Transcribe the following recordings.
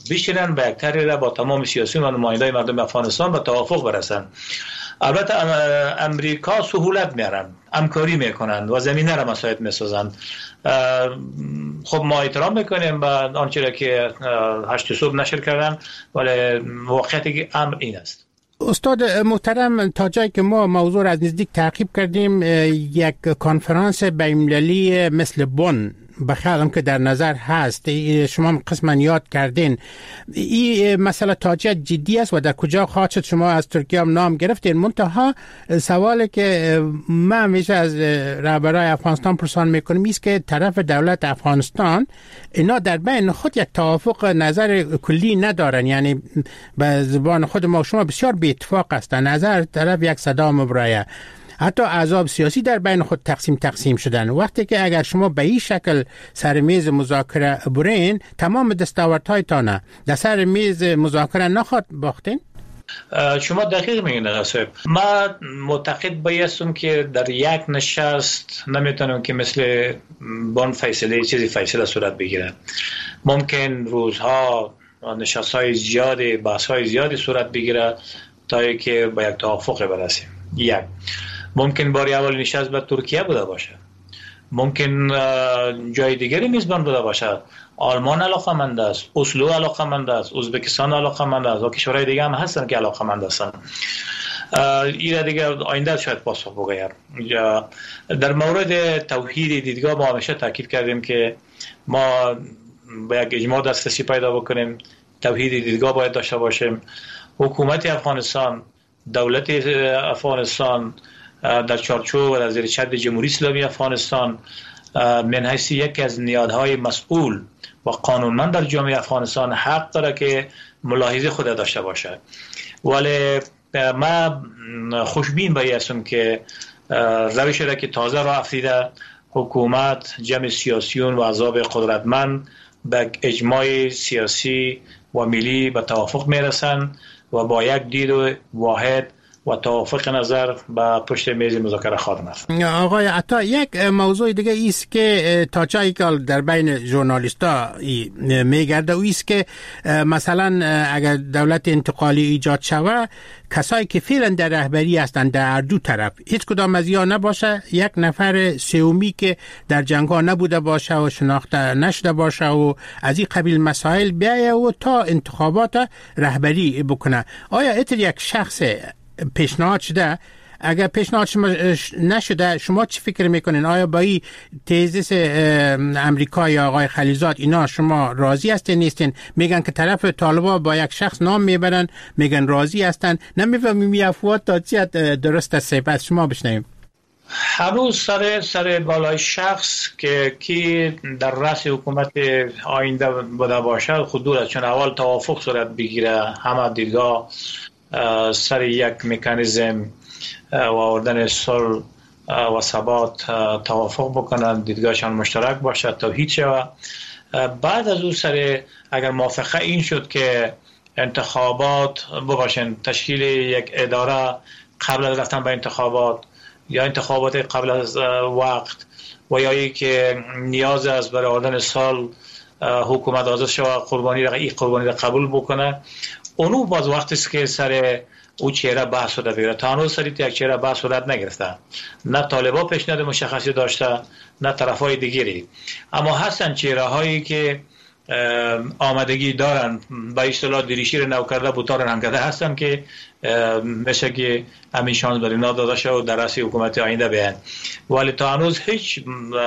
بشینن به یک طرحی را با تمام سیاسیون و نمایندای مردم افغانستان به توافق برسن. البته امریکا سهولت میارن، همکاری میکنن و زمینه را مساعد میسازن. خب ما احترام میکنیم به آنچه که 8 صبح نشر کردن، ولی واقعیتی که امر این است. استاد محترم، تا جایی که ما موضوع را از نزدیک تعقیب کردیم، یک کنفرانس بین‌المللی مثل بن بخیالم که در نظر هست، شما قسما یاد کردین، این مسئله تاجیت جدی است و در کجا خواهد شد؟ شما از ترکیه هم نام گرفتین. منتها سوالی که من همیشه از رهبرای افغانستان پرسان میکنم است که طرف دولت افغانستان اینا در بین خود یک توافق نظر کلی ندارن، یعنی به زبان خود ما شما بسیار بی اتفاق هستن، نظر طرف یک صدا مبرایه، حتی احزاب سیاسی در بین خود تقسیم شدن. وقتی که اگر شما به این شکل سر میز مذاکره برین، تمام دستاوردهایتان در سر میز مذاکره نخواهد باختین؟ شما دقیق میگین آقا صاحب. من معتقد بایستم که در یک نشست نمیتونم که مثل بان فیصله صورت بگیره. ممکن روزها نشست‌های زیادی، بحث‌های زیادی صورت بگیره تا که به یک توافق برسیم. یک ممکن باری اول نشست به ترکیه بوده باشه، ممکن جای دیگری میزبان بوده باشه. آلمان علاقمند است، اسلو علاقمند است، ازبکستان علاقمند است و کشورهای دیگه هم هستن که علاقمند هستن. این دیگه آینده شاید پاسخ بگوید. در مورد توحید دیدگاه ما همیشه تاکید کردیم که ما با یک اجماع دسترسی پیدا بکنیم، توحید دیدگاه باید داشته باشیم. حکومت افغانستان، دولت افغانستان در چارچوب و در زیر چتر جمهوری اسلامی افغانستان من حیث یکی از نهادهای مسئول و قانونمند در جامعه افغانستان حق داره که ملاحظه خود داشته باشه. ولی من خوشبین بایستم که روشی را که تازه راه افتیده، حکومت، جمع سیاسیون و احزاب قدرتمند به اجماع سیاسی و ملی به توافق میرسن و با یک دید واحد و توافق نظر به پشت میز مذاکره خواهد رفت. آقای عطا، یک موضوع دیگه ایست که تا جایی که در بین ژورنالیستا میگرده و ایست که مثلا اگر دولت انتقالی ایجاد شود، کسایی که فعلا در رهبری هستند در هر دو طرف هیچ کدام از یا نباشه، یک نفر سومی که در جنگ ها نبوده باشه و شناخته نشده باشه و از این قبیل مسائل بیایه و تا انتخابات رهبری بکنه. آیا اتر یک شخص پیشنهاد شده؟ اگر پیشنهاد شما نشده، شما چی فکر میکنین؟ آیا با این تزیس امریکا یا آقای خلیزاد اینا شما راضی هستین نیستین؟ میگن که طرف طالبان با یک شخص نام میبرن، میگن راضی هستن. نمیفهمیم این افواه تا چی درست است. پس شما بشنویم. هنوز سر بالای شخص که کی در رأس حکومت آینده بوده باشه خود دور است، چون اول توافق صورت بگیره، همه دیدگاه سر یک مکانیزم و آوردن صلح و ثبات توافق بکنن، دیدگاهشان مشترک باشه، توحید شود. بعد از اون سر اگر موافقه این شد که انتخابات بباشن، تشکیل یک اداره قبل از رفتن به انتخابات یا انتخابات قبل از وقت و یا ای که نیاز است برای آوردن صلح حکومت آزاد شود، قربانی را قبول بکنه، اونو باز وقتی است که سر او چهره بحث صورت بگیره. تا هنوز سر یک چهره بحث صورت نگرفته، نه طالبان پیشنهاد مشخصی داشته نه طرفای دیگری، اما هستن چهره هایی که آمادگی دارن، به اصطلاح دریشی رو نو کرده بوتار هم کرده هستن که مثل که همین شانس برای اینا داده شد و در رأس حکومت آینده بیان. ولی تا هنوز هیچ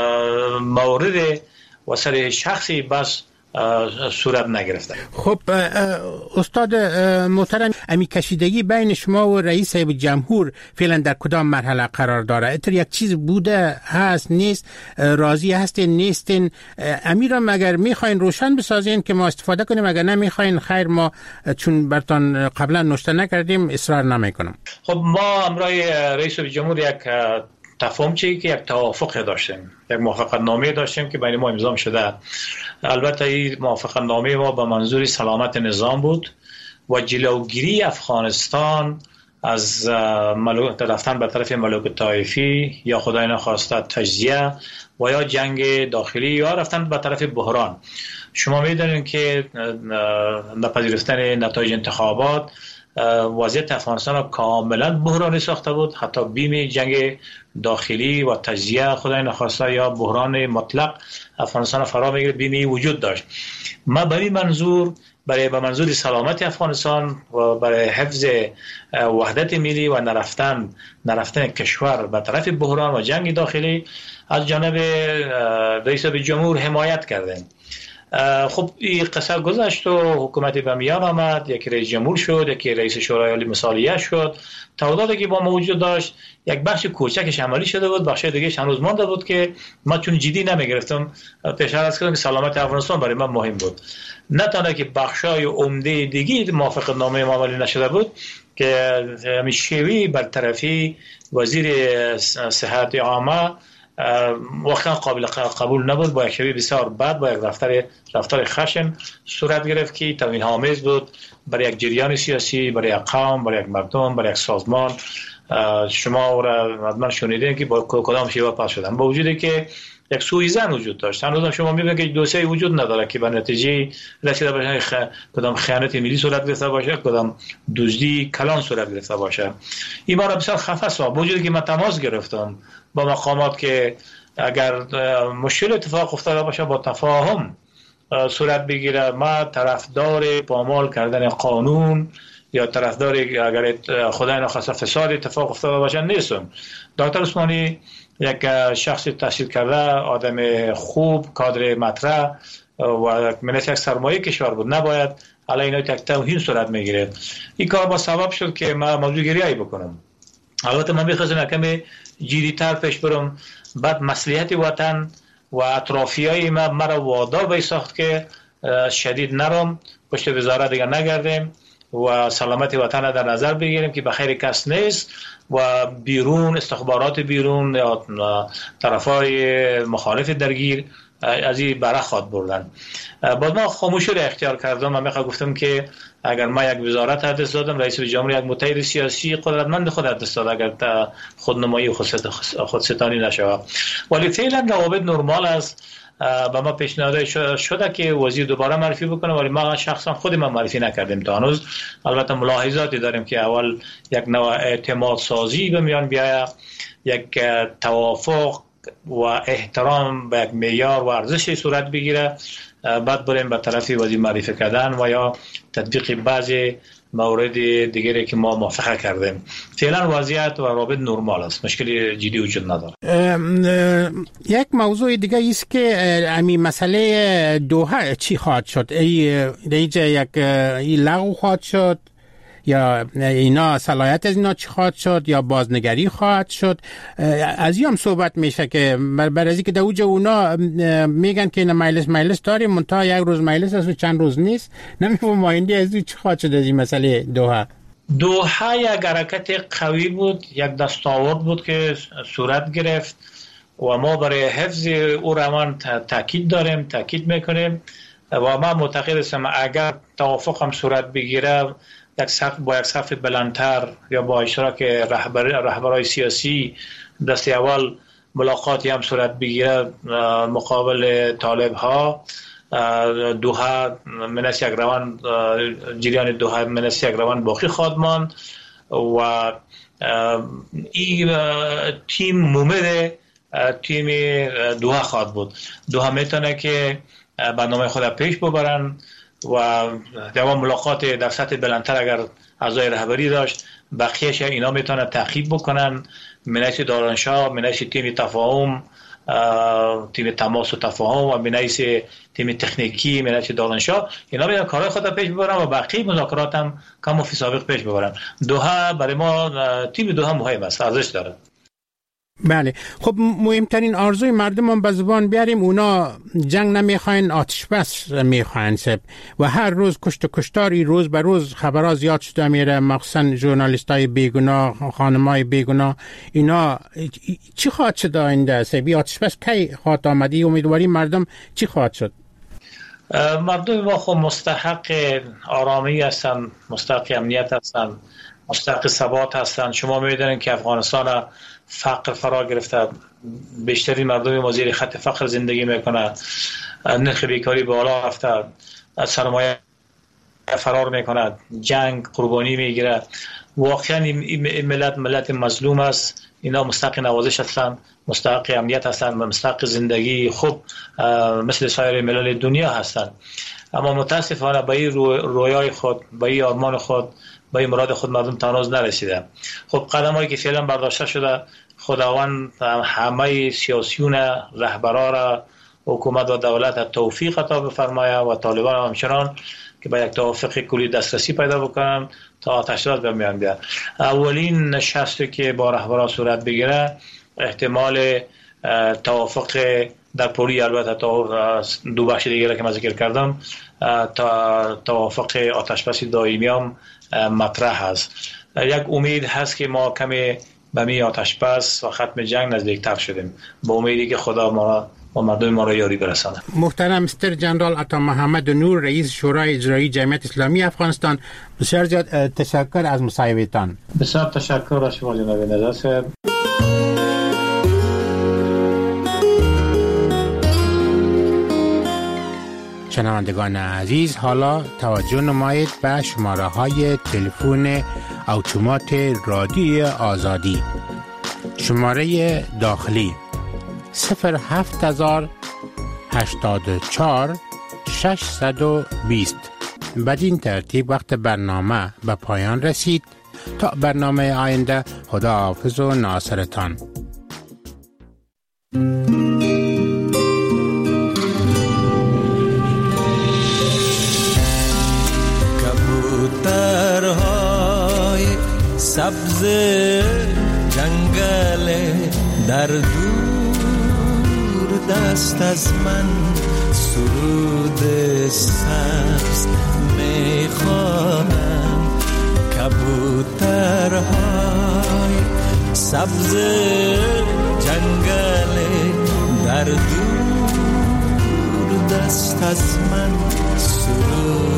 مورد و سر شخصی بس صورت نگرفته. خب استاد محترم، امی کشیدگی بین شما و رئیس جمهور فعلا در کدام مرحله قرار داره؟ اتر یک چیز بوده هست نیست؟ راضی هستین نیستین؟ امیرم اگر میخواین روشن بسازین که ما استفاده کنیم، اگر نمیخواین خیر، ما چون برتان قبلا نوشته نکردیم اصرار نمیکنم. خب ما امرای رئیس جمهور یک تفاهم چی که یک توافق داشتیم، یک موافقت نامه داشتیم که بین ما امضا شده. البته این موافقت نامه ما به منظور سلامت نظام بود و جلوگیری افغانستان از رفتن به طرف ملوک طایفی یا خدای نخواسته تجزیه و یا جنگ داخلی یا رفتن به طرف بحران. شما می‌دونید که نپذیرفتن نتایج انتخابات وضعیت افغانستان را کاملا بحرانی ساخته بود. حتی بیم جنگ داخلی و تجزیه خدای نخواسته یا بحران مطلق افغانستان فرا میگیره بیمی وجود داشت. ما به این منظور به منظور سلامت افغانستان و برای حفظ وحدت ملی و نرفتن کشور به طرف بحران و جنگ داخلی از جانب رئیس جمهور حمایت کردیم. خب این قصه گذشت و حکومت به میان آمد، یکی رئیس جمهور شد، یکی رئیس شورای عالی مثالیه شد. تعهداتی که با موجود داشت یک بخش کوچکش عملی شده بود، بخش دیگه هنوز مانده بود که ما چون جدی نمیگرفتم پیش از کردم که سلامت افغانستان برای من مهم بود. نه تنها که بخشای عمده دیگه موافق نامه ما عملی نشده بود که همین شیوی برطرفی وزیر صحت عامه واقعا قابل قبول نبود. با یک شبیه بسیار بد، با یک رفتار خشن صورت گرفت که توهین آمیز بود برای یک جریان سیاسی، برای یک قوم، برای یک مردم، برای یک سازمان. شما را حتما شنیدین که با کدام شیوه پاس شدن، با وجودی که یک سوءظن وجود داشت. هنوز شما میبینید که دوسیه وجود نداره که به نتیجه رسیده باشه کدام خیانت ملی صورت گرفته باشه، کدام دزدی کلان صورت گرفته باشه. این ما را بسیار خفه ساخت. با وجودی که من تماس گرفتم با مقامات که اگر مشکل اتفاق افتاده باشه با تفاهم صورت بگیره. ما طرفدار پامال کردن قانون یا طرفدار اگر خدای نخواسته فساد اتفاق افتاده باشه نیستم. دکتر عثمانی یک شخص تحصیل کرده، آدم خوب، کادر مطرح و مناسب سرمایه کشور بود، نباید علی اینا یک توهین صورت میگیره. این کار با سبب شد که ما موضوع گریایی بکنم. البته من می‌خواستم کمی جدی‌تر پیش برم. بعد مصلحت وطن و اطرافیای مرا وادار به ساخت که شدید نرم، پشت وزارت دیگر نگردیم و سلامت وطن در نظر بگیریم که بخیر کس نیست و بیرون استخبارات بیرون یا طرفای مخالف درگیر از این بره خواد بردن. بعد ما خاموشی را اختیار کردم. من گفتم که اگر ما یک وزارت دست دادم، رئیس جمهور یک متحد سیاسی قدرتمند خود دست داد اگر خودنمایی و خودستانی نشود. ولی فعلا روابط نرمال است. با ما پیشنهاد شده که وزیر دوباره معرفی بکنه، ولی ما شخصا خود ما معرفی نکردیم تا هنوز. البته ملاحظاتی داریم که اول یک نوع اعتماد سازی به میان بیاید، یک توافق و احترام به یک معیار و ارزشی صورت بگیره، بعد بریم به طرف وزیر معرفی کردن و یا تطبیق بعضی مورد دیگری که ما موافقه کردیم. فعلا وضعیت و روابط نرمال است، مشکلی جدی وجود نداره. یک موضوع دیگه است که همین مسئله دوحه چی خواهد شد؟ دیگه یک لغو خواهد شد یا اینا صلاحیت از اینا چی خواهد شد یا بازنگری خواهد شد؟ از این هم صحبت میشه که برای که دوجه اونا میگن که اینا مجلس داریم منتها یک روز مجلس است و چند روز نیست. نمیفهم آینده از چی خواهد شد از این مسئله دوحه؟ دوحه یک حرکت قوی بود، یک دستاورد بود که صورت گرفت و ما برای حفظ او روان تاکید میکنیم و ما معتقد هستم اگر توافق هم صورت بگیره با یک سقف بلندتر یا با اشتراک رهبرای سیاسی دست اول ملاقاتی هم صورت بگیره مقابل طالب ها، دوحه منس یک روان جریان دوحه منس یک روان باقی خواهد ماند و این تیم مومد تیم دوحه خواهد بود. دوحه میتونه که برنامه خود پیش ببرن و دوام ملاقات در سطح بلندتر اگر اعضای رهبری داشت بقیه‌اش اینا میتونن تعقیب بکنن. منیس دارانشاه، منیس تیم تفاهم، تیم تماس و تفاهم و منیس تیم تکنیکی منیس دارانشاه اینا میتونن کارهای خود پیش ببرن و بقیه مذاکرات هم کم و فی سابق پیش ببرن. دوحه برای ما تیم دوحه مهم است، ارزش داره. بله. خب مهمترین آرزوی مردم هم به زبان بیاریم، اونا جنگ نمیخواین، آتش بس میخواین و هر روز کشت و کشتاری روز به روز خبرها زیاد شده میره، مخصوصا ژورنالیستای بیگناه، خانمای بیگناه. اینا چی خواهد شد آینده سبی آتش بس کی خواهد آمدی؟ امیدواری مردم چی خواهد شد؟ مردم ما خب مستحق آرامی هستن، مستحق امنیت هستن مستحق ثبات هستند. شما می‌دونید که افغانستان فقر فرا گرفته، بیشترین مردم ما زیر خط فقر زندگی میکنند، نرخ بیکاری بالا رفته، سرمایه فرار میکند، جنگ قربانی میگیره. واقعا این ملت مظلوم است. اینا مستحق نوازش هستند، مستحق امنیت هستند، مستحق زندگی خوب مثل سایر ملل دنیا هستند. اما متاسفانه به این رویای خود، به این آرمان خود، به این مراد خود مردم تا هنوز نرسیده. خب قدمایی که فعلا برداشته شده، خداوند همه سیاسیون رهبرا را، حکومت و دولت توفیق عطا بفرمایه و طالبان همچنان که به یک توافق کلی دسترسی پیدا بکنن تا آتش بس به میان بیاد. اولین نشستی که با رهبران صورت بگیره احتمال توافق در پوری، البته تا دو بخش دیگه که من ذکر کردم، تا توافق آتش بس دائمی هم مطرح است. یک امید هست که ما کمی به می آتش بس و ختم جنگ نزدیکتر شدیم، با امیدی که خدا ما و مردم ما را یاری برسانه. محترم مستر جنرال عطا محمد نور، رئیس شورای اجرایی جمعیت اسلامی افغانستان، بسیار زیاد تشکر از مصاحبه‌تان. بسیار تشکر از شما جناب نظر صاحب. شنوندگان عزیز، حالا توجه نمایید به شماره‌های تلفن اتومات رادیوی آزادی. شماره داخلی 07084 620. بدین ترتیب وقت برنامه به پایان رسید. تا برنامه آینده، خداحافظ و ناصرتان. کبوترهای سبز جنگل در دور دست از من سرود سبز میخوانم. کبوترهای سبز جنگل در دور دست از من سرود